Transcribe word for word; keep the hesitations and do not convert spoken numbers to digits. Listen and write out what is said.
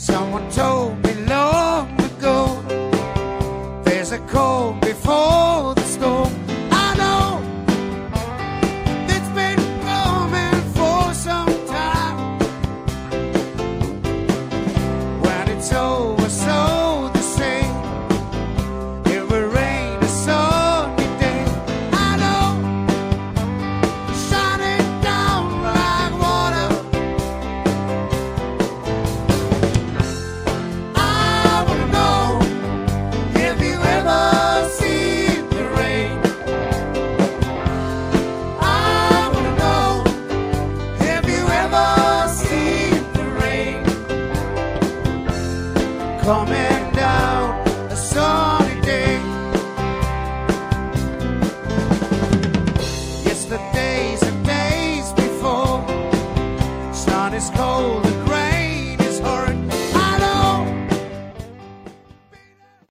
Someone told me long ago, there's a cold before the storm. I know it's been coming for some time. When it's over, so the same. It will rain a sunny day. I know, shining down like water. I wanna know if you ever seen the rain. I wanna know if you ever seen the rain coming.